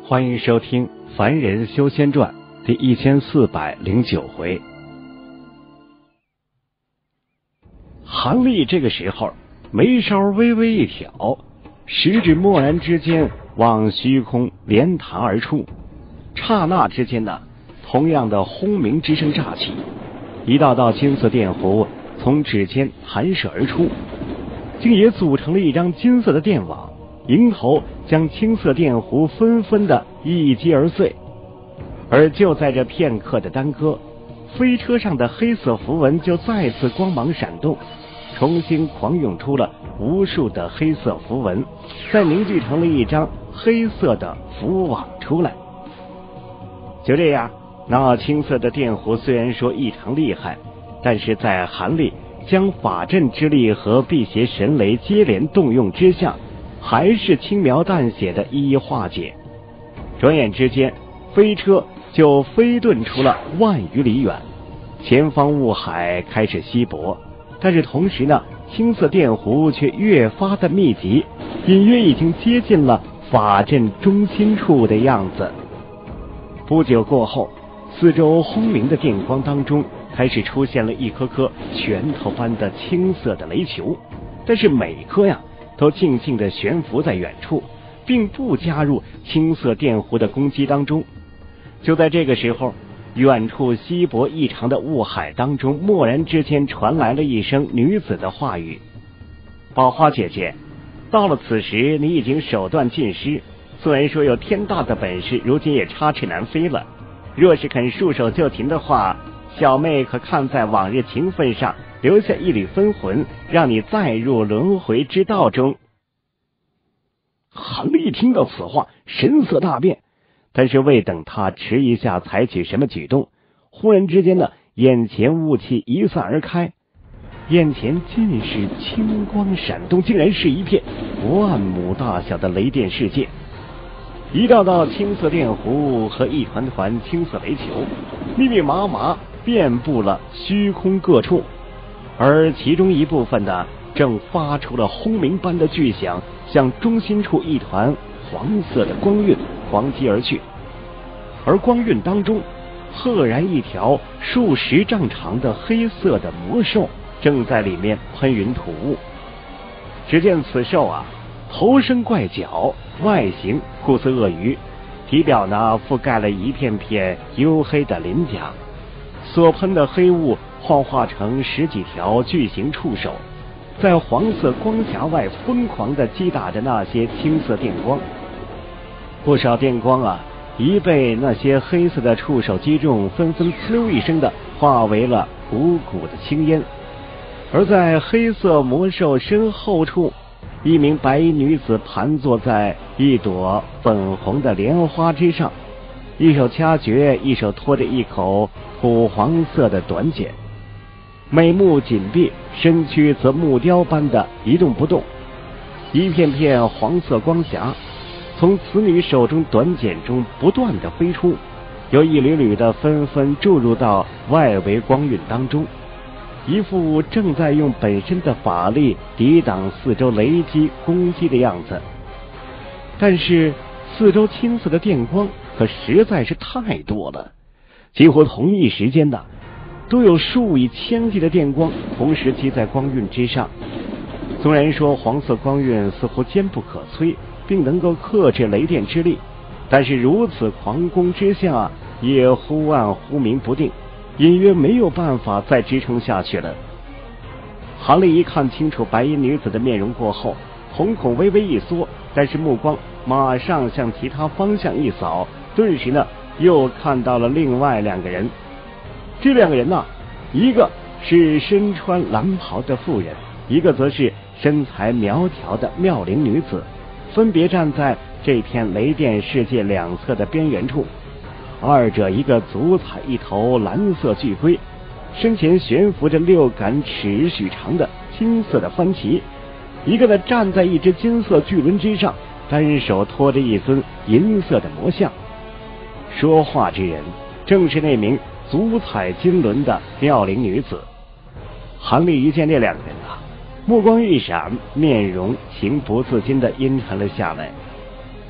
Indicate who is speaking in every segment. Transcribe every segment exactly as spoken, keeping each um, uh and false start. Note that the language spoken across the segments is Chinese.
Speaker 1: 欢迎收听《凡人修仙传》第一千四百零九回。韩立这个时候眉梢微微一挑，食指蓦然之间往虚空连弹而出，刹那之间呢，同样的轰鸣之声乍起，一道道金色电弧从指尖弹射而出，竟也组成了一张金色的电网，迎头将青色电弧纷纷的一击而碎。而就在这片刻的耽搁，飞车上的黑色符文就再次光芒闪动，重新狂涌出了无数的黑色符文，再凝聚成了一张黑色的符网出来。就这样，那青色的电弧虽然说异常厉害，但是在韩立将法阵之力和辟邪神雷接连动用之下，还是轻描淡写的一一化解。转眼之间，飞车就飞遁出了万余里远，前方雾海开始稀薄，但是同时呢，青色电弧却越发的密集，隐约已经接近了法阵中心处的样子。不久过后，四周轰鸣的电光当中开始出现了一颗颗拳头般的青色的雷球，但是每颗呀都静静地悬浮在远处，并不加入青色电弧的攻击当中。就在这个时候，远处稀薄异常的雾海当中，蓦然之间传来了一声女子的话语：宝花姐姐，到了此时你已经手段尽失，虽然说有天大的本事，如今也插翅难飞了，若是肯束手就擒的话，小妹可看在往日情分上，留下一缕分魂，让你再入轮回之道中。韩立听到此话，神色大变，但是未等他迟一下采取什么举动，忽然之间呢，眼前雾气一散而开，眼前尽是青光闪动，竟然是一片万亩大小的雷电世界。一道道青色电弧和一团团青色雷球密密麻麻遍布了虚空各处，而其中一部分呢，正发出了轰鸣般的巨响，向中心处一团黄色的光晕狂击而去。而光晕当中，赫然一条数十丈长的黑色的魔兽正在里面喷云吐雾。只见此兽啊，头生怪角，外形酷似鳄鱼，体表呢覆盖了一片片黝黑的鳞甲，所喷的黑雾幻化成十几条巨型触手，在黄色光霞外疯狂地击打着那些青色电光。不少电光啊，一被那些黑色的触手击中，纷纷呲溜一声的化为了汩汩的青烟。而在黑色魔兽身后处，一名白衣女子盘坐在一朵粉红的莲花之上，一手掐诀，一手托着一口土黄色的短锏，眉目紧闭，身躯则木雕般的一动不动。一片片黄色光霞从此女手中短锏中不断的飞出，有一缕缕的纷纷注入到外围光晕当中，一副正在用本身的法力抵挡四周雷击攻击的样子。但是四周青色的电光可实在是太多了，几乎同一时间的都有数以千计的电光同时击在光晕之上。虽然说黄色光晕似乎坚不可摧，并能够克制雷电之力，但是如此狂攻之下，也忽暗忽明不定，隐约没有办法再支撑下去了。韩立一看清楚白衣女子的面容过后，瞳孔微微一缩，但是目光马上向其他方向一扫，顿时呢又看到了另外两个人。这两个人呢，一个是身穿蓝袍的妇人，一个则是身材苗条的妙龄女子，分别站在这片雷电世界两侧的边缘处。二者一个足踩一头蓝色巨龟，身前悬浮着六杆尺许长的金色的幡旗，一个呢站在一只金色巨轮之上，单手托着一尊银色的魔像。说话之人正是那名足踩金轮的妙龄女子。韩立一见这两个人啊，目光一闪，面容情不自禁地阴沉了下来。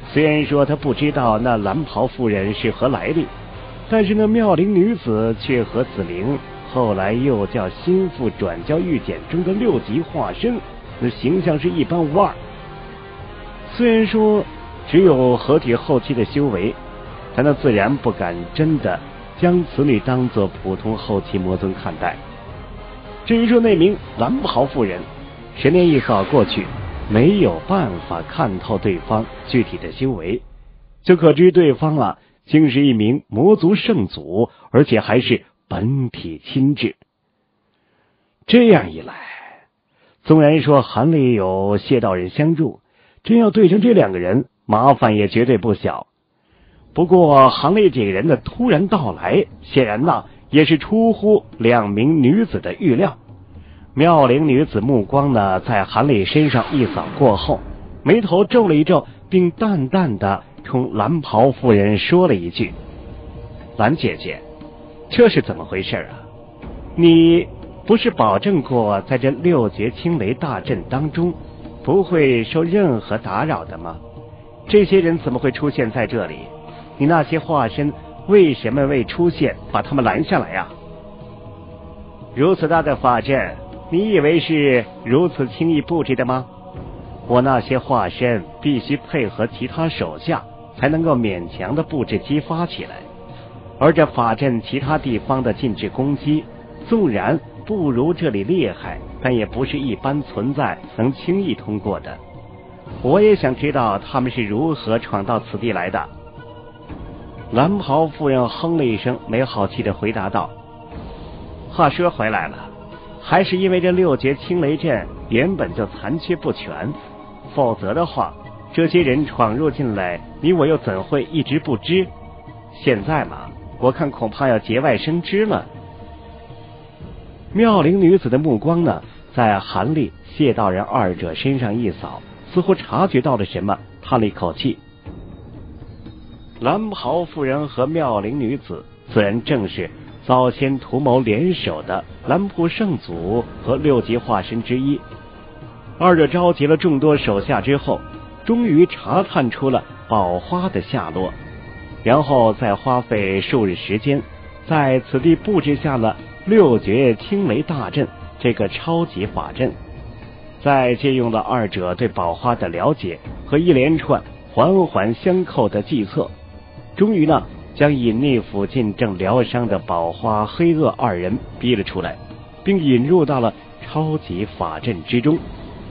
Speaker 1: 虽然说他不知道那蓝袍妇人是何来历，但是那妙龄女子却和子明后来又叫心腹转教御简中的六级化身，那形象是一般无二。虽然说只有合体后期的修为，但那自然不敢真的将此女当作普通后期魔尊看待。至于说那名蓝袍妇人，神念一扫过去，没有办法看透对方具体的修为，就可知对方啊，竟是一名魔族圣祖，而且还是本体亲至。这样一来，纵然说韩立有谢道人相助，真要对上这两个人，麻烦也绝对不小。不过韩立这个人的突然到来，显然呢也是出乎两名女子的预料。妙龄女子目光呢在韩立身上一扫过后，眉头皱了一皱，并淡淡的冲蓝袍妇人说了一句：蓝姐姐，这是怎么回事啊？你不是保证过在这六绝青雷大阵当中不会受任何打扰的吗？这些人怎么会出现在这里？你那些化身为什么未出现，把他们拦下来啊？如此大的法阵，你以为是如此轻易布置的吗？我那些化身必须配合其他手下，才能够勉强的布置激发起来。而这法阵其他地方的禁制攻击，纵然不如这里厉害，但也不是一般存在能轻易通过的。我也想知道他们是如何闯到此地来的。蓝袍夫人哼了一声，没好气的回答道：话说回来了，还是因为这六绝青雷阵原本就残缺不全，否则的话，这些人闯入进来，你我又怎会一直不知？现在嘛，我看恐怕要节外生枝了。妙龄女子的目光呢，在韩立、谢道人二者身上一扫，似乎察觉到了什么，叹了一口气。蓝袍妇人和妙龄女子自然正是早先图谋联手的蓝仆圣祖和六级化身之一。二者召集了众多手下之后，终于查探出了宝花的下落，然后再花费数日时间，在此地布置下了六绝青雷大阵这个超级法阵，再借用了二者对宝花的了解和一连串环环相扣的计策，终于呢将隐匿附近正疗伤的宝花、黑恶二人逼了出来，并引入到了超级法阵之中。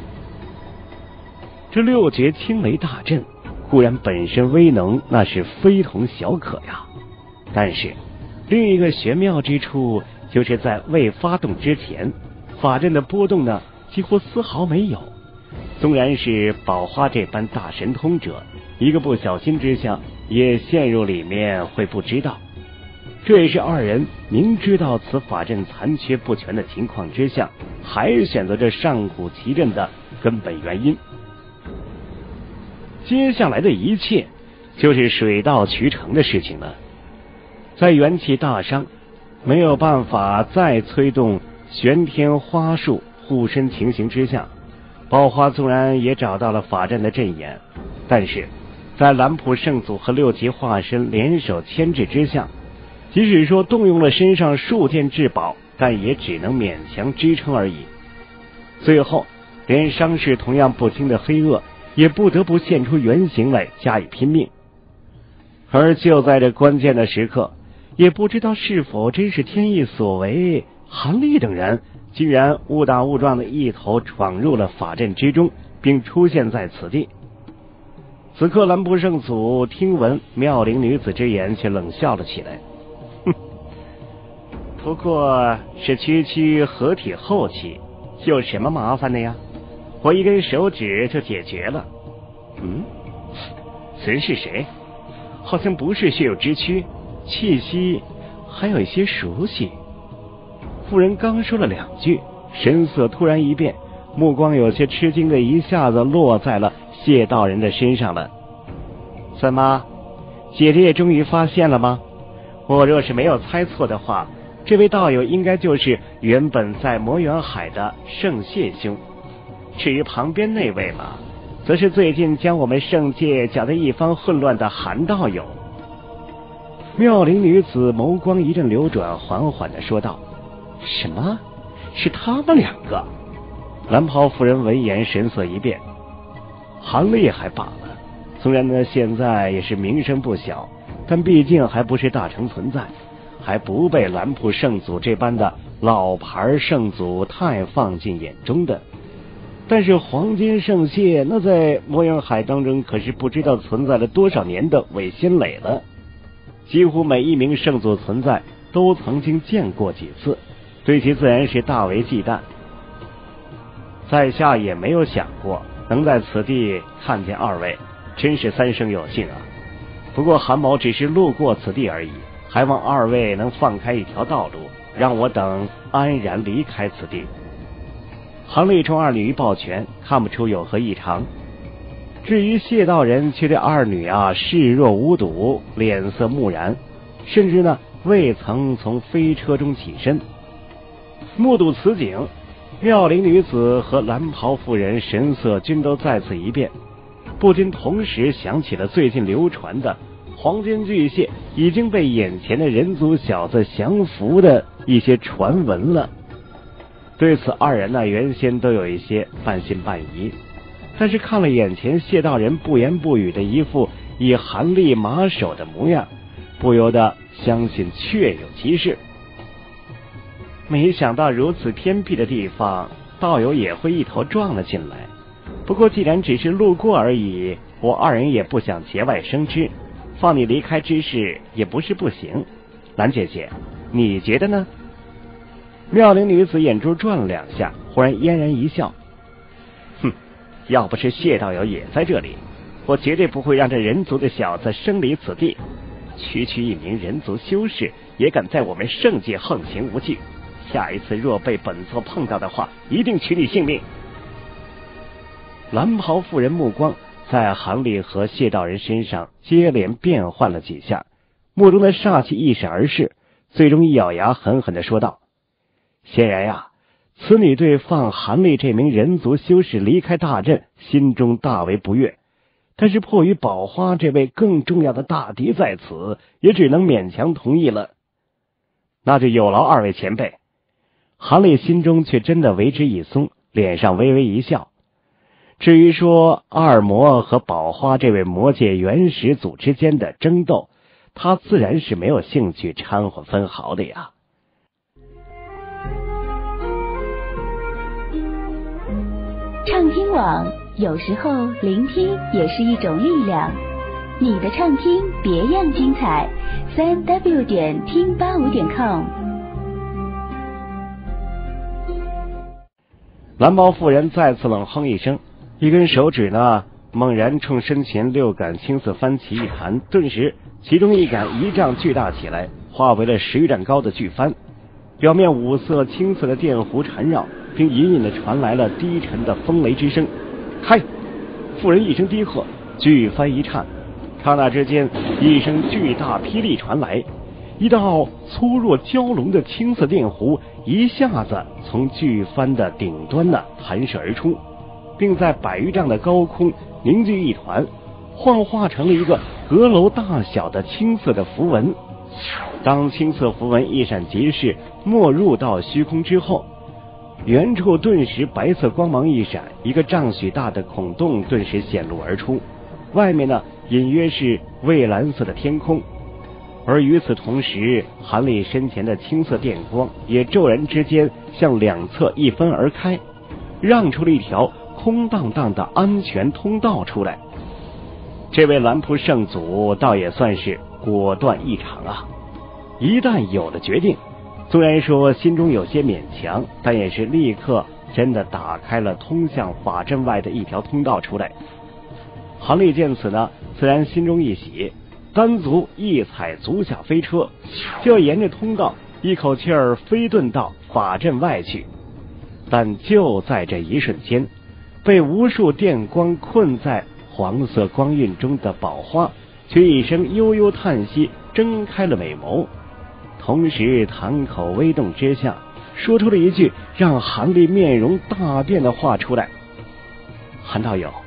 Speaker 1: 这六绝青雷大阵固然本身威能那是非同小可呀，但是另一个玄妙之处就是在未发动之前，法阵的波动呢几乎丝毫没有。纵然是宝花这般大神通者，一个不小心之下也陷入里面会不知道。这也是二人明知道此法阵残缺不全的情况之下，还选择这上古奇阵的根本原因。接下来的一切就是水到渠成的事情了。在元气大伤，没有办法再催动玄天花束护身情形之下，宝花纵然也找到了法阵的阵眼，但是在蓝仆圣祖和六级化身联手牵制之下，即使说动用了身上数件至宝，但也只能勉强支撑而已。最后连伤势同样不轻的黑恶也不得不现出原形来加以拼命。而就在这关键的时刻，也不知道是否真是天意所为，韩立等人竟然误打误撞的一头闯入了法阵之中，并出现在此地。此刻蓝仆圣祖听闻妙龄女子之言，却冷笑了起来，哼，不过是区区合体后期，有什么麻烦的呀？我一根手指就解决了。嗯，此人是谁？好像不是血肉之躯，气息还有一些熟悉。妇人刚说了两句，神色突然一变，目光有些吃惊的一下子落在了谢道人的身上了。怎么，姐姐也终于发现了吗？我若是没有猜错的话，这位道友应该就是原本在魔元海的圣谢兄。至于旁边那位嘛， 则是最近将我们圣界搅得一番混乱的韩道友。妙龄女子眸光一阵流转，缓缓地说道：什么？是他们两个？蓝袍夫人闻言神色一变，韩立还罢了，虽然呢现在也是名声不小，但毕竟还不是大成存在，还不被蓝铺圣祖这般的老牌圣祖太放进眼中的。但是黄金圣蟹那在魔影海当中可是不知道存在了多少年的伪仙垒了，几乎每一名圣祖存在都曾经见过几次，对其自然是大为忌惮。在下也没有想过能在此地看见二位，真是三生有幸啊。不过韩某只是路过此地而已，还望二位能放开一条道路，让我等安然离开此地。韩立冲二女一抱拳，看不出有何异常。至于谢道人却对二女啊视若无睹，脸色木然，甚至呢未曾从飞车中起身。目睹此景，妙龄女子和蓝袍妇人神色均都再次一变，不禁同时想起了最近流传的黄金巨蟹已经被眼前的人族小子降服的一些传闻了。对此二人呢原先都有一些半信半疑，但是看了眼前谢道人不言不语的一副以韩立马首的模样，不由得相信确有其事。没想到如此偏僻的地方，道友也会一头撞了进来。不过既然只是路过而已，我二人也不想节外生枝，放你离开之事也不是不行。蓝姐姐，你觉得呢？妙龄女子眼珠转了两下，忽然嫣然一笑：哼，要不是谢道友也在这里，我绝对不会让这人族的小子生离此地。区区一名人族修士也敢在我们圣界横行无忌，下一次若被本座碰到的话，一定取你性命。蓝袍妇人目光在韩立和谢道人身上接连变换了几下，目中的煞气一闪而逝，最终一咬牙狠狠地说道：显然呀、啊，此女对放韩立这名人族修士离开大阵心中大为不悦，但是迫于宝花这位更重要的大敌在此，也只能勉强同意了。那就有劳二位前辈。韩立心中却真的为之一松，脸上微微一笑。至于说二魔和宝花这位魔界原始祖之间的争斗，他自然是没有兴趣掺和分毫的呀。
Speaker 2: 畅听网，有时候聆听也是一种力量。你的畅听别样精彩，三 w 点听八五点 com。
Speaker 1: 蓝袍妇人再次冷哼一声，一根手指呢猛然冲身前六杆青色幡旗一弹，顿时其中一杆一丈巨大起来，化为了十余丈高的巨幡，表面五色青色的电弧缠绕，并隐隐的传来了低沉的风雷之声。开！妇人一声低喝，巨幡一颤，刹那之间一声巨大霹雳传来，一道粗若蛟龙的青色电弧一下子从巨帆的顶端呢弹射而出，并在百余丈的高空凝聚一团，幻化成了一个阁楼大小的青色的符文。当青色符文一闪即逝，没入到虚空之后，远处顿时白色光芒一闪，一个丈许大的孔洞顿时显露而出，外面呢隐约是蔚蓝色的天空。而与此同时，韩立身前的青色电光也骤然之间向两侧一分而开，让出了一条空荡荡的安全通道出来。这位蓝仆圣祖倒也算是果断异常啊，一旦有了决定，虽然说心中有些勉强，但也是立刻真的打开了通向法阵外的一条通道出来。韩立见此呢，自然心中一喜，单足一踩足下飞车，就要沿着通道一口气儿飞遁到法阵外去。但就在这一瞬间，被无数电光困在黄色光晕中的宝花却一声悠悠叹息，睁开了美眸，同时堂口微动之下，说出了一句让韩立面容大变的话出来：韩道友，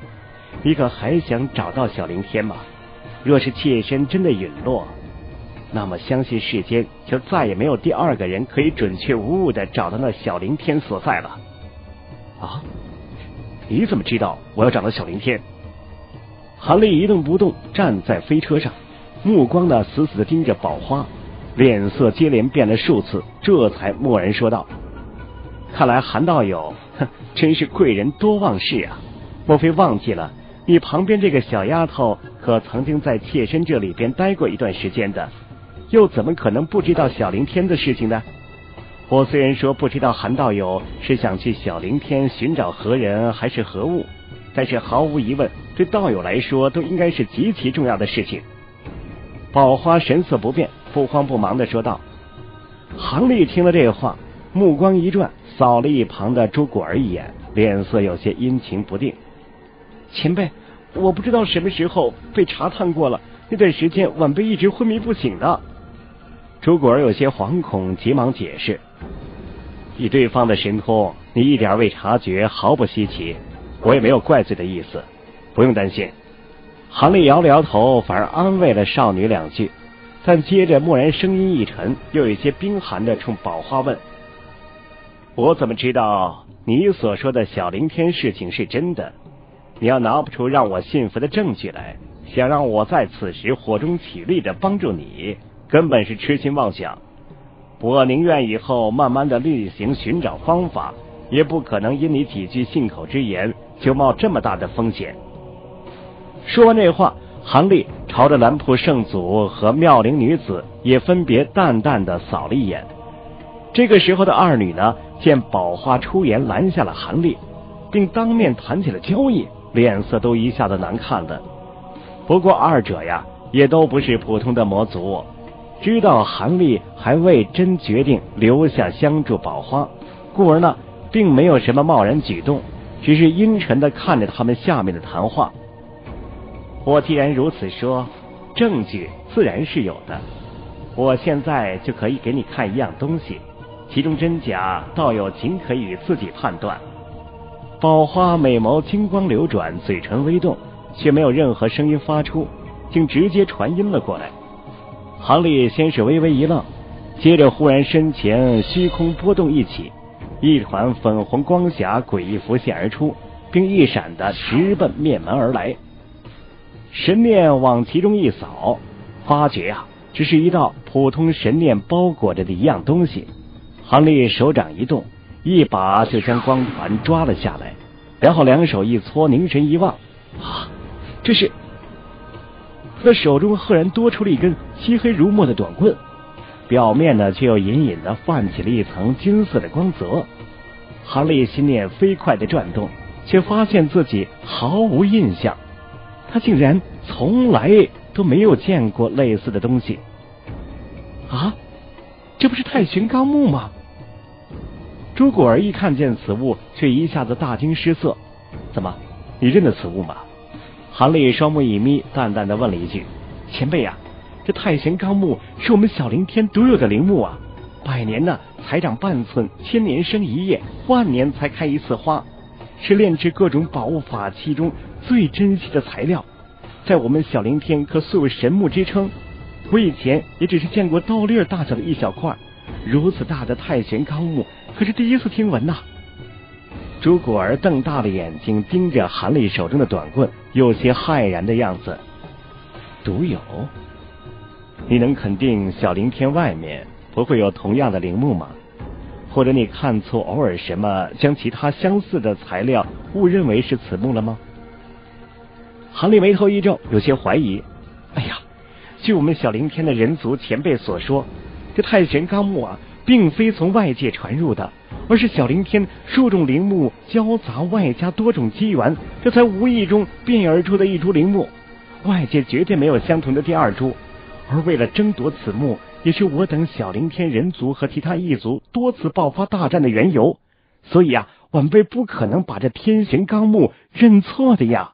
Speaker 1: 你可还想找到小灵天吗？若是妾身真的陨落，那么相信世间就再也没有第二个人可以准确无误地找到那小灵天所在了。啊，你怎么知道我要找到小灵天？韩立一动不动站在飞车上，目光呢死死地盯着宝花，脸色接连变了数次，这才默然说道：看来韩道友哼，真是贵人多忘事啊，莫非忘记了你旁边这个小丫头可曾经在妾身这里边待过一段时间的，又怎么可能不知道小灵天的事情呢？我虽然说不知道韩道友是想去小灵天寻找何人还是何物，但是毫无疑问对道友来说都应该是极其重要的事情。宝花神色不变，不慌不忙地说道。韩立听了这话，目光一转，扫了一旁的朱果儿一眼，脸色有些阴晴不定。前辈，我不知道什么时候被查探过了，那段时间晚辈一直昏迷不醒的。朱果儿有些惶恐，急忙解释：以对方的神通，你一点未察觉毫不稀奇，我也没有怪罪的意思，不用担心。韩立摇了摇头，反而安慰了少女两句，但接着蓦然声音一沉，又有些冰寒的冲宝花问：我怎么知道你所说的小灵天事情是真的？你要拿不出让我信服的证据来，想让我在此时火中取栗的帮助你，根本是痴心妄想。我宁愿以后慢慢的例行寻找方法，也不可能因你几句信口之言就冒这么大的风险。说完这话，韩立朝着蓝铺圣祖和妙龄女子也分别淡淡的扫了一眼。这个时候的二女呢，见宝花出言拦下了韩立，并当面谈起了交易，脸色都一下子难看了。不过二者呀也都不是普通的魔族，知道韩立还未真决定留下相助宝花，故而呢并没有什么贸然举动，只是阴沉地看着他们下面的谈话。我既然如此说，证据自然是有的，我现在就可以给你看一样东西，其中真假道友仅可以自己判断。宝花美眸金光流转，嘴唇微动，却没有任何声音发出，竟直接传音了过来。韩立先是微微一愣，接着忽然身前虚空波动一起，一团粉红光霞诡异浮现而出，并一闪的直奔面门而来。神念往其中一扫，发觉啊，只是一道普通神念包裹着的一样东西。韩立手掌一动，一把就将光团抓了下来，然后两手一搓，凝神一望，啊，这是他的手中赫然多出了一根漆黑如墨的短棍，表面呢却又隐隐的泛起了一层金色的光泽。韩立心念飞快的转动，却发现自己毫无印象，他竟然从来都没有见过类似的东西。啊，这不是太玄纲目吗？朱果儿一看见此物，却一下子大惊失色。怎么，你认得此物吗？韩立双目一眯，淡淡的问了一句：前辈啊，这太玄纲目是我们小灵天独有的灵木啊，百年呢才长半寸，千年生一叶，万年才开一次花，是炼制各种宝物法器中最珍惜的材料，在我们小灵天可素有神木之称。我以前也只是见过豆粒大小的一小块，如此大的太玄纲目可是第一次听闻呐。朱果儿瞪大了眼睛盯着韩立手中的短棍，有些骇然的样子。独有？你能肯定小灵天外面不会有同样的陵墓吗？或者你看错偶尔什么，将其他相似的材料误认为是此墓了吗？韩立眉头一皱，有些怀疑。哎呀，据我们小灵天的人族前辈所说，这太玄纲目啊并非从外界传入的，而是小灵天数种灵木交杂，外加多种机缘，这才无意中变而出的一株灵木，外界绝对没有相同的第二株。而为了争夺此木，也是我等小灵天人族和其他异族多次爆发大战的缘由，所以啊，晚辈不可能把这天玄纲目认错的呀。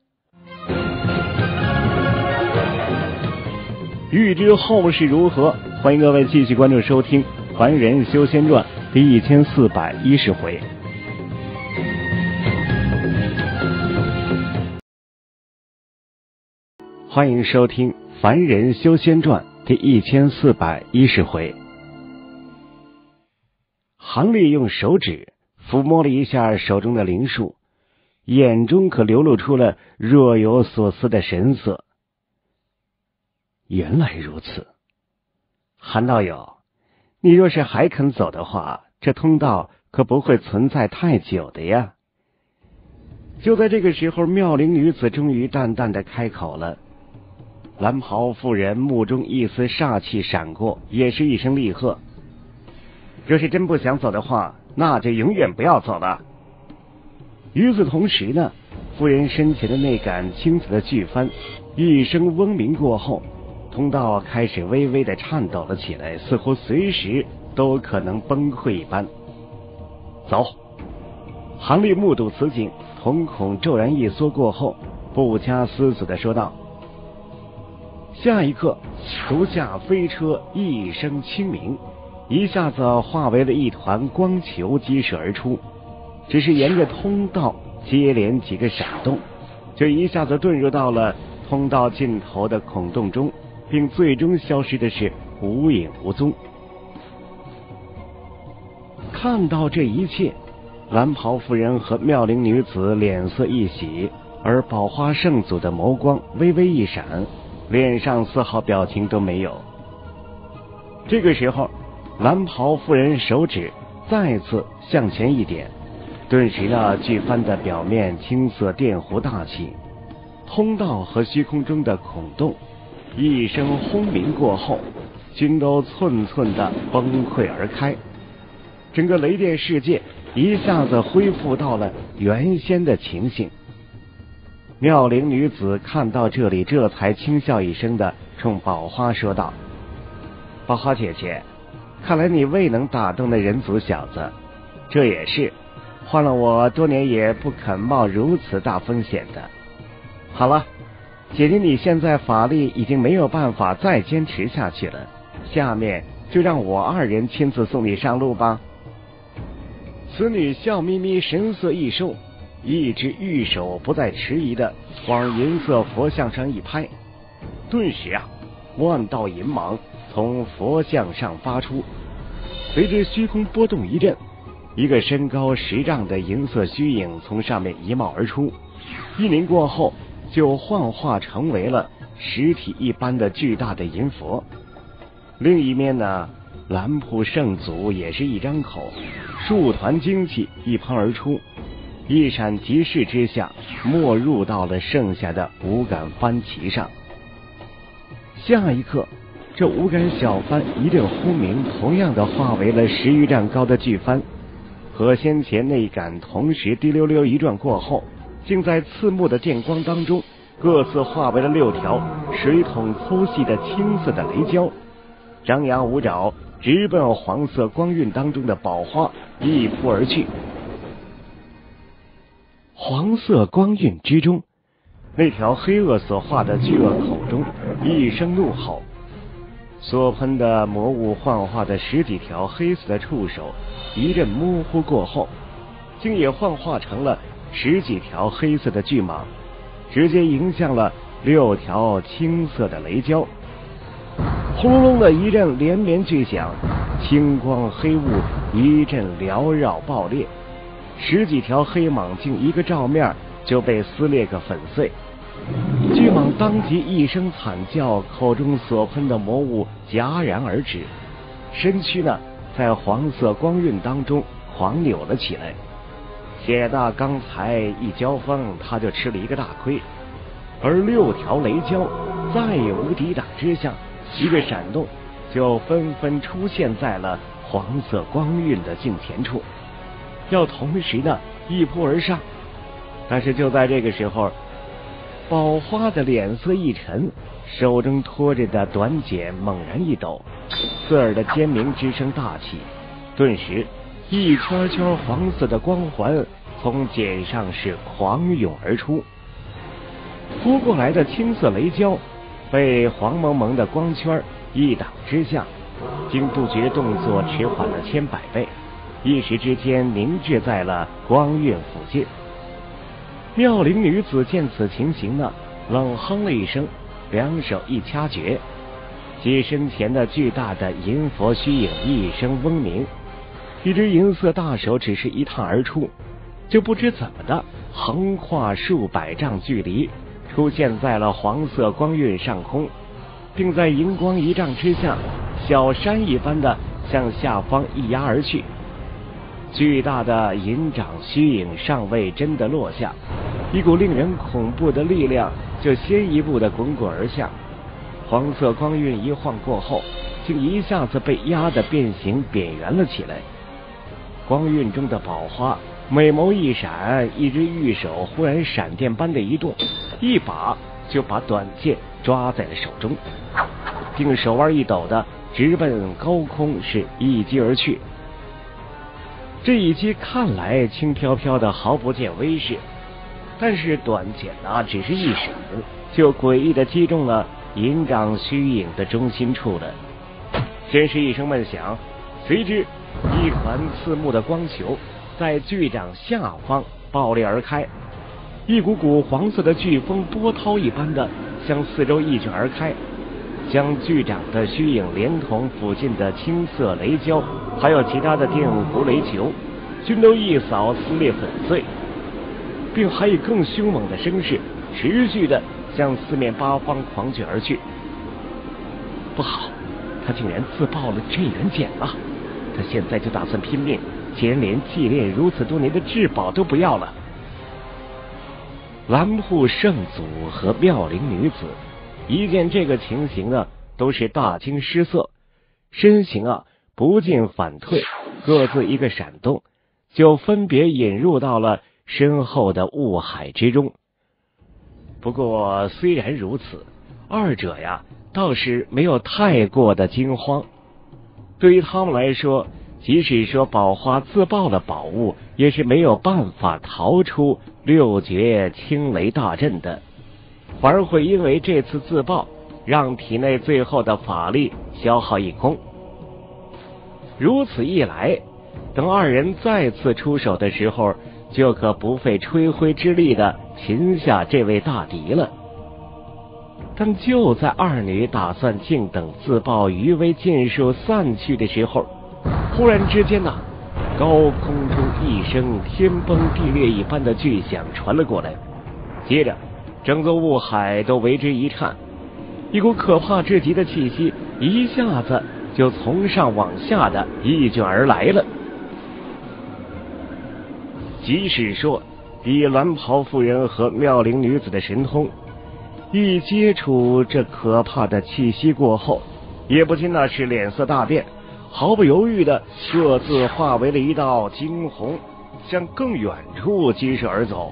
Speaker 1: 欲知后事如何，欢迎各位继续关注收听《凡人修仙传》第一千四百一十回。 欢迎收听《凡人修仙传》第一千四百一十回。杭丽用手指抚摸了一下手中的灵树，眼中可流露出了若有所思的神色。原来如此，韩道友，你若是还肯走的话，这通道可不会存在太久的呀。就在这个时候，妙龄女子终于淡淡的开口了。蓝袍妇人目中一丝煞气闪过，也是一声厉喝：若是真不想走的话，那就永远不要走了。与此同时呢，妇人身前的那杆青色的巨帆一声嗡鸣过后，通道开始微微的颤抖了起来，似乎随时都可能崩溃一般。走！杭丽目睹此景，瞳孔骤然一缩过后，不加思索的说道。下一刻，足下飞车一声轻鸣，一下子化为了一团光球激射而出，只是沿着通道接连几个闪动，就一下子遁入到了通道尽头的孔洞中，并最终消失的是无影无踪。看到这一切，蓝袍妇人和妙龄女子脸色一喜，而宝花圣祖的眸光微微一闪，脸上丝毫表情都没有。这个时候，蓝袍妇人手指再次向前一点，顿时那巨帆的表面青色电弧大起，通道和虚空中的孔洞一声轰鸣过后，均都寸寸的崩溃而开，整个雷电世界一下子恢复到了原先的情形。妙龄女子看到这里，这才轻笑一声的冲宝花说道：宝花姐姐，看来你未能打动那人族小子，这也是换了我多年也不肯冒如此大风险的。好了，姐姐你现在法力已经没有办法再坚持下去了，下面就让我二人亲自送你上路吧。此女笑眯眯，神色一收，一只玉手不再迟疑的往银色佛像上一拍，顿时啊，万道银芒从佛像上发出，随着虚空波动一阵，一个身高十丈的银色虚影从上面一冒而出，一凝过后就幻化成为了实体一般的巨大的银佛。另一面呢，蓝瀑圣祖也是一张口，数团精气一喷而出，一闪即逝之下，没入到了剩下的五杆帆旗上。下一刻，这五杆小帆一阵轰鸣，同样的化为了十余丈高的巨帆，和先前那杆同时滴溜溜一转过后，竟在刺目的电光当中各自化为了六条水桶粗细的青色的雷蛟，张牙舞爪，直奔黄色光晕当中的宝花一扑而去。黄色光晕之中，那条黑恶所化的巨鳄口中一声怒吼，所喷的魔物幻化的十几条黑色的触手一阵模糊过后，竟也幻化成了十几条黑色的巨蟒，直接迎向了六条青色的雷蛟。轰隆隆的一阵连绵巨响，青光黑雾一阵缭绕爆裂，十几条黑蟒竟一个照面就被撕裂个粉碎。巨蟒当即一声惨叫，口中所喷的魔物戛然而止，身躯呢在黄色光晕当中狂扭了起来。铁大刚才一交锋，他就吃了一个大亏，而六条雷蛟再也无抵挡之下，一个闪动就纷纷出现在了黄色光晕的近前处，要同时呢一扑而上。但是就在这个时候，宝花的脸色一沉，手中托着的短剪猛然一抖，刺耳的尖鸣之声大起，顿时一圈圈黄色的光环从剪上是狂涌而出。扑过来的青色雷蛟被黄蒙蒙的光圈一挡之下，竟不觉动作迟缓了千百倍，一时之间凝滞在了光晕附近。妙龄女子见此情形呢，冷哼了一声， 两手一掐诀，其身前的巨大的银佛虚影一声嗡鸣，一只银色大手只是一探而出，就不知怎么的横跨数百丈距离，出现在了黄色光晕上空，并在银光一丈之下小山一般的向下方一压而去。巨大的银掌虚影尚未真的落下，一股令人恐怖的力量就先一步的滚滚而下。黄色光晕一晃过后，竟一下子被压得变形扁圆了起来。光晕中的宝花美眸一闪，一只玉手忽然闪电般的移动，一把就把短剑抓在了手中，并手腕一抖的直奔高空，是一击而去。这一击看来轻飘飘的，毫不见威势，但是短剑啊只是一闪，就诡异的击中了银掌虚影的中心处了。先是一声闷响，随之一团刺目的光球在巨掌下方爆裂而开，一股股黄色的飓风波涛一般的向四周一卷而开，将巨掌的虚影连同附近的青色雷胶还有其他的电弧雷球均都一扫撕裂粉碎，并还以更凶猛的声势持续的向四面八方狂卷而去。不好，他竟然自爆了镇元锏了！他现在就打算拼命，竟然连祭炼如此多年的至宝都不要了。蓝瀑圣祖和妙龄女子一见这个情形呢，都是大惊失色，身形啊不进反退，各自一个闪动，就分别引入到了身后的雾海之中。不过虽然如此，二者呀倒是没有太过的惊慌。对于他们来说，即使说宝花自爆了宝物，也是没有办法逃出六绝青雷大阵的，反而会因为这次自爆让体内最后的法力消耗一空。如此一来，等二人再次出手的时候，就可不费吹灰之力的擒下这位大敌了。但就在二女打算静等自爆余威尽数散去的时候，忽然之间呢、啊，高空中一声天崩地裂一般的巨响传了过来，接着整座雾海都为之一颤，一股可怕至极的气息一下子就从上往下的一卷而来了。即使说以蓝袍妇人和妙龄女子的神通，一接触这可怕的气息过后，也不禁那是脸色大变，毫不犹豫的各自化为了一道惊鸿，向更远处激射而走。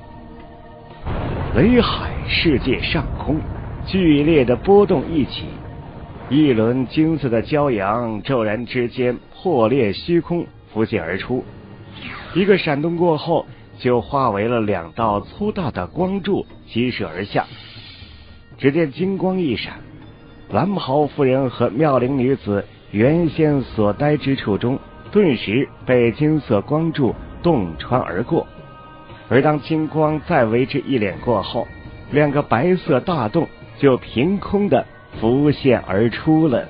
Speaker 1: 雷海世界上空剧烈的波动一起，一轮金色的骄阳骤然之间破裂虚空浮现而出，一个闪动过后就化为了两道粗大的光柱激射而下。只见金光一闪，蓝袍夫人和妙龄女子原先所待之处中顿时被金色光柱洞穿而过，而当金光再为之一敛过后，两个白色大洞就凭空的浮现而出了。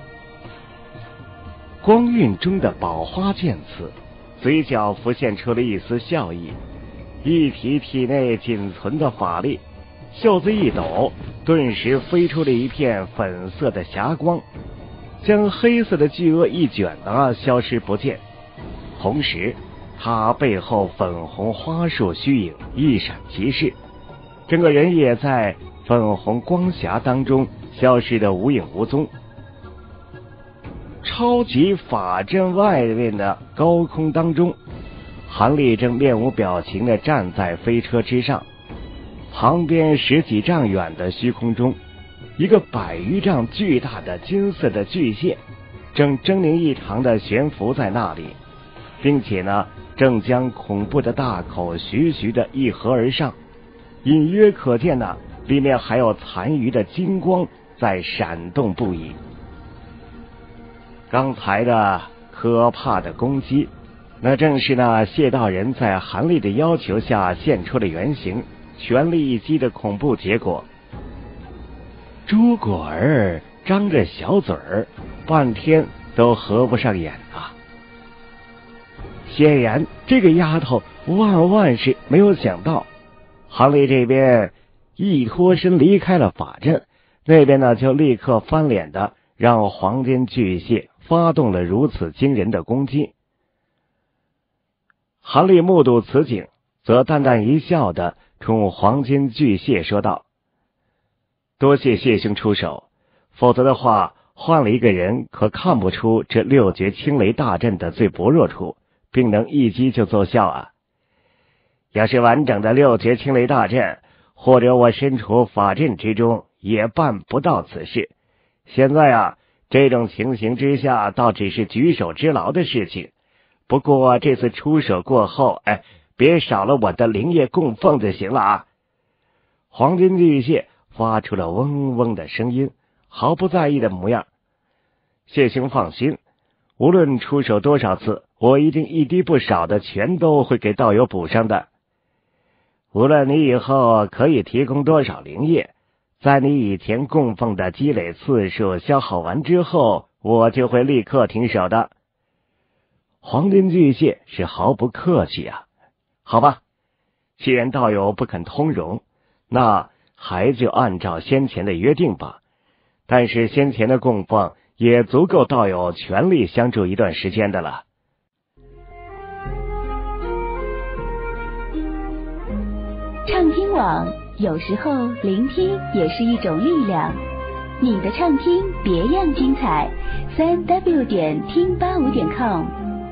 Speaker 1: 光晕中的宝花见此，嘴角浮现出了一丝笑意，一提体内仅存的法力，袖子一抖，顿时飞出了一片粉色的霞光，将黑色的巨鳄一卷啊消失不见。同时他背后粉红花束虚影一闪即逝，整个人也在粉红光霞当中消失得无影无踪。超级法阵外面的高空当中，韩立正面无表情地站在飞车之上，旁边十几丈远的虚空中，一个百余丈巨大的金色的巨蟹正狰狞异常地悬浮在那里，并且呢正将恐怖的大口徐徐地一合而上，隐约可见呢里面还有残余的金光在闪动不已。刚才的可怕的攻击，那正是那谢道人在韩立的要求下现出的原型，全力一击的恐怖结果。 朱果儿张着小嘴儿，半天都合不上眼啊。显然这个丫头万万是没有想到，韩立这边一脱身离开了法阵，那边呢就立刻翻脸的让黄金巨蟹发动了如此惊人的攻击。韩立目睹此景，则淡淡一笑的冲黄金巨蟹说道：多谢谢兄出手，否则的话换了一个人可看不出这六绝青雷大阵的最薄弱处，并能一击就奏效啊。要是完整的六绝青雷大阵，或者我身处法阵之中，也办不到此事。现在啊，这种情形之下倒只是举手之劳的事情。不过这次出手过后，哎，别少了我的灵液供奉就行了啊。黄金巨蟹发出了嗡嗡的声音，毫不在意的模样。谢兄放心，无论出手多少次，我一定一滴不少的全都会给道友补上的。无论你以后可以提供多少灵液，在你以前供奉的积累次数消耗完之后，我就会立刻停手的。黄金巨蟹是毫不客气啊。好吧，既然道友不肯通融，那还就按照先前的约定吧。但是先前的供奉也足够道友全力相助一段时间的了。
Speaker 2: 畅听网，有时候聆听也是一种力量。你的畅听别样精彩，三 w 点听八五点 com。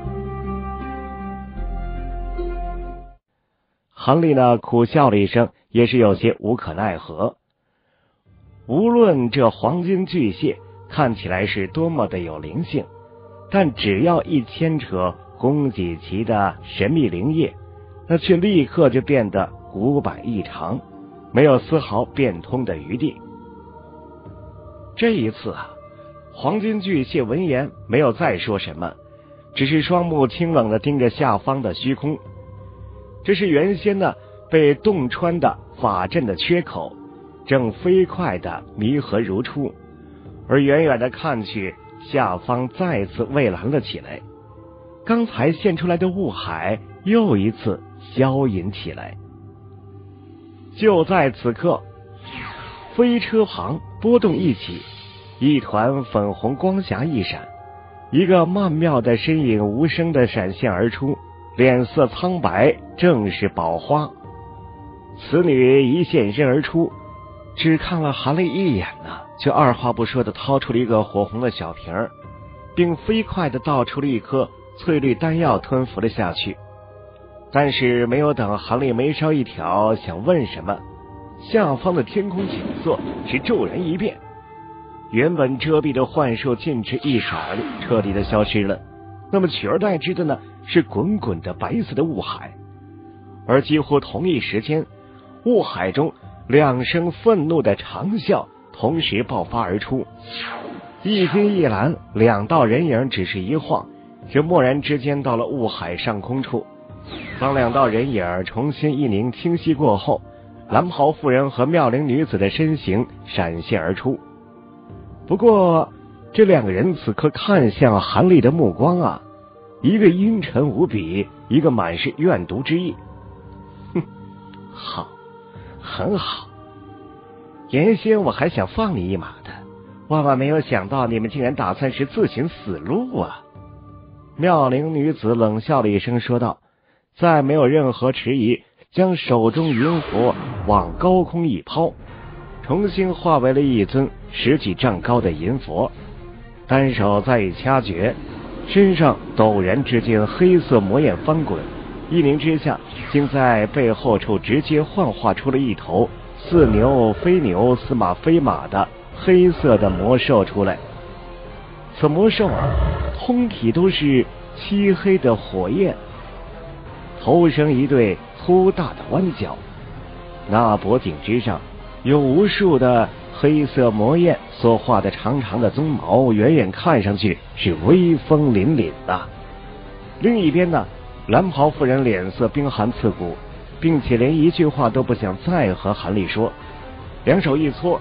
Speaker 1: 韩立呢苦笑了一声，也是有些无可奈何。无论这黄金巨蟹看起来是多么的有灵性，但只要一牵扯供给其的神秘灵液，那却立刻就变得古板异常，没有丝毫变通的余地。这一次啊，黄金巨蟹闻言没有再说什么，只是双目清冷的盯着下方的虚空。这是原先呢被洞穿的法阵的缺口，正飞快的弥合如初，而远远的看去，下方再次蔚蓝了起来。刚才现出来的雾海又一次消隐起来。就在此刻，飞车旁波动一起，一团粉红光霞一闪，一个曼妙的身影无声的闪现而出，脸色苍白，正是宝花。此女一现身而出，只看了韩立一眼呢，就二话不说的掏出了一个火红的小瓶儿，并飞快的倒出了一颗翠绿丹药吞服了下去。但是没有等韩立眉梢一挑，想问什么，下方的天空景色是骤然一变，原本遮蔽的幻术尽至一闪，彻底的消失了。那么取而代之的呢，是滚滚的白色的雾海。而几乎同一时间，雾海中两声愤怒的长啸同时爆发而出，一金一蓝两道人影只是一晃，就蓦然之间到了雾海上空处。当两道人影重新一凝清晰过后，蓝袍妇人和妙龄女子的身形闪现而出。不过这两个人此刻看向韩立的目光啊，一个阴沉无比，一个满是怨毒之意。哼，好，很好。原先我还想放你一马的，万万没有想到你们竟然打算是自寻死路啊。妙龄女子冷笑了一声说道，再没有任何迟疑，将手中云佛往高空一抛，重新化为了一尊十几丈高的银佛，单手再一掐诀，身上陡然之间黑色魔焰翻滚，一凝之下，竟在背后处直接幻化出了一头似牛非牛似马非马的黑色的魔兽出来。此魔兽啊，通体都是漆黑的火焰，头生一对粗大的弯角，那脖颈之上有无数的黑色魔焰所画的长长的鬃毛，远远看上去是威风凛凛的。另一边呢，蓝袍妇人脸色冰寒刺骨，并且连一句话都不想再和韩立说，两手一搓，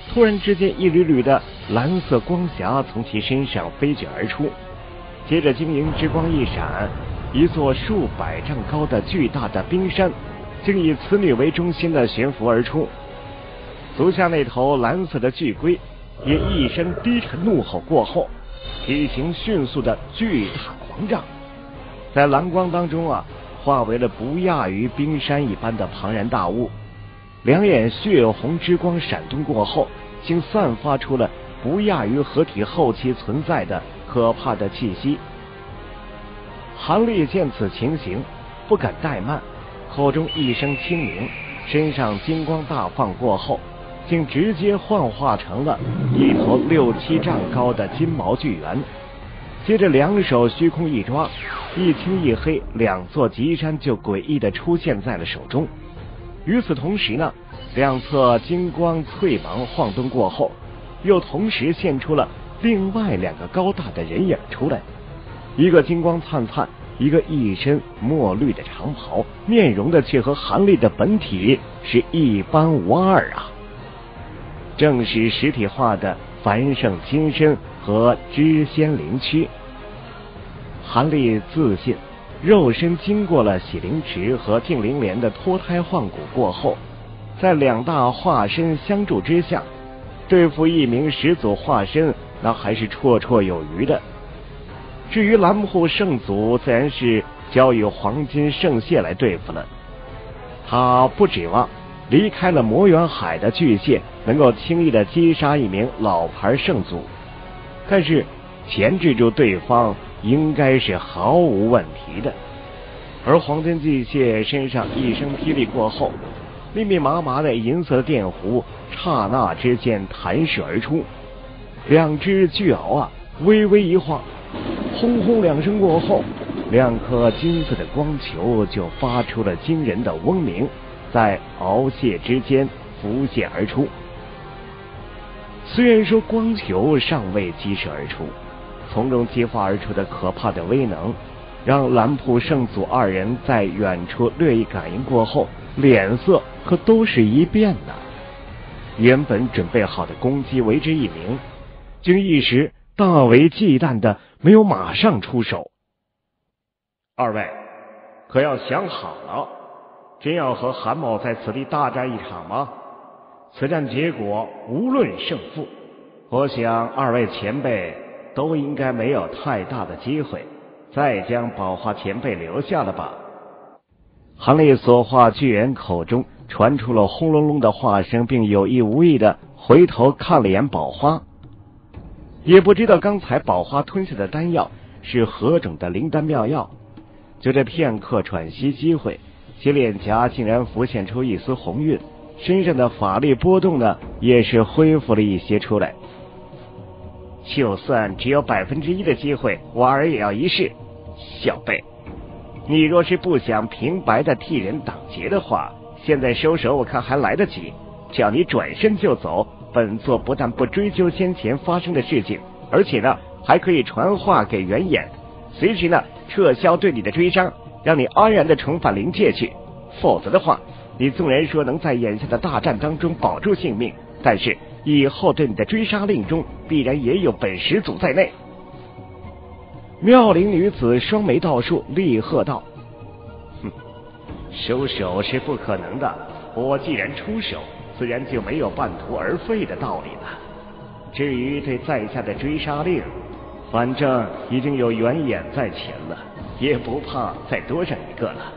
Speaker 1: 突然之间，一缕缕的蓝色光霞从其身上飞卷而出，接着晶莹之光一闪，一座数百丈高的巨大的冰山竟以此女为中心的悬浮而出。足下那头蓝色的巨龟也一声低沉怒吼过后，体型迅速的巨大狂涨，在蓝光当中啊，化为了不亚于冰山一般的庞然大物。两眼血红之光闪动过后，竟散发出了不亚于合体后期存在的可怕的气息。韩立见此情形，不敢怠慢，口中一声轻鸣，身上金光大放过后，竟直接幻化成了一头六七丈高的金毛巨猿。接着两手虚空一抓，一青一黑两座极山就诡异的出现在了手中。与此同时呢，两侧金光翠芒晃动过后，又同时现出了另外两个高大的人影出来，一个金光灿灿，一个一身墨绿的长袍，面容的却和韩立的本体是一般无二啊，正是实体化的繁盛金身和知仙灵躯。韩立自信肉身经过了洗灵池和净灵莲的脱胎换骨过后，在两大化身相助之下，对付一名始祖化身那还是绰绰有余的。至于蓝户圣祖，自然是交由黄金圣蟹来对付了。他不指望离开了魔元海的巨蟹能够轻易的击杀一名老牌圣祖，但是钳制住对方应该是毫无问题的。而黄金巨蟹身上一声霹雳过后，密密麻麻的银色的电弧刹那之间弹射而出，两只巨鳌啊微微一晃，轰轰两声过后，两颗金色的光球就发出了惊人的嗡鸣，在鳌蟹之间浮现而出。虽然说光球尚未激射而出，从中激发而出的可怕的威能，让蓝铺圣祖二人在远处略一感应过后，脸色可都是一变的。原本准备好的攻击为之一鸣，竟一时大为忌惮的没有马上出手。二位可要想好了，真要和韩某在此地大战一场吗？此战结果无论胜负，我想二位前辈都应该没有太大的机会再将宝华前辈留下了吧。韩立所化巨猿口中传出了轰隆隆的话声，并有意无意的回头看了眼宝花，也不知道刚才宝花吞下的丹药是何种的灵丹妙药。就这片刻喘息机会，其脸颊竟然浮现出一丝红晕，身上的法力波动呢也是恢复了一些出来。就算只有百分之一的机会，我儿也要一试。小辈，你若是不想平白的替人挡劫的话，现在收手我看还来得及。只要你转身就走，本座不但不追究先前发生的事情，而且呢还可以传话给元眼，随时呢撤销对你的追杀，让你安然的重返灵界去。否则的话，你纵然说能在眼下的大战当中保住性命，但是以后对你的追杀令中必然也有本始祖在内。妙龄女子双眉倒竖，厉喝道：哼，收手是不可能的，我既然出手，自然就没有半途而废的道理了。至于对在下的追杀令，反正已经有元眼在前了，也不怕再多上一个了。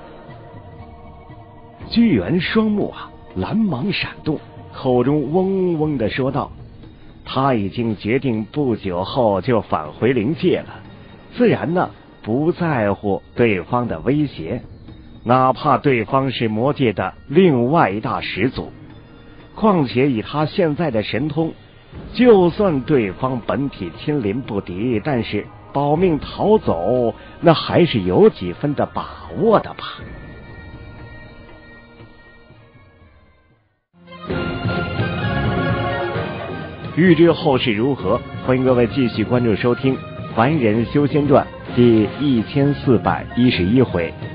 Speaker 1: 巨猿双目啊蓝芒闪动，口中嗡嗡的说道：他已经决定不久后就返回灵界了，自然呢不在乎对方的威胁，哪怕对方是魔界的另外一大始祖。况且以他现在的神通，就算对方本体亲临不敌，但是保命逃走那还是有几分的把握的吧。欲知后事如何，欢迎各位继续关注收听《凡人修仙传》第一千四百一十一回。